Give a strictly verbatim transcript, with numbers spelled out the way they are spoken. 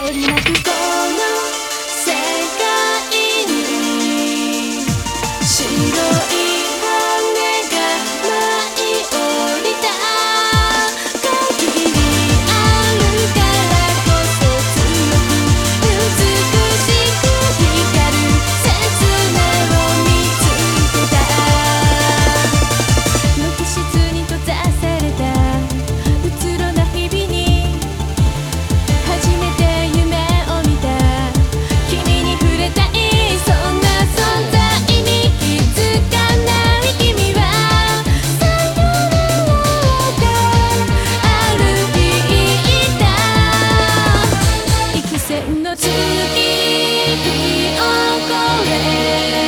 りなくこの世界に白い羽が舞い降りた限りあるからこそ強く美しく光る刹那を見つけた無機質に閉ざされたうつろな日々に初めて夢を見た君に触れたいそんな存在に気づかない君はさよならが歩いた幾千の月日を越え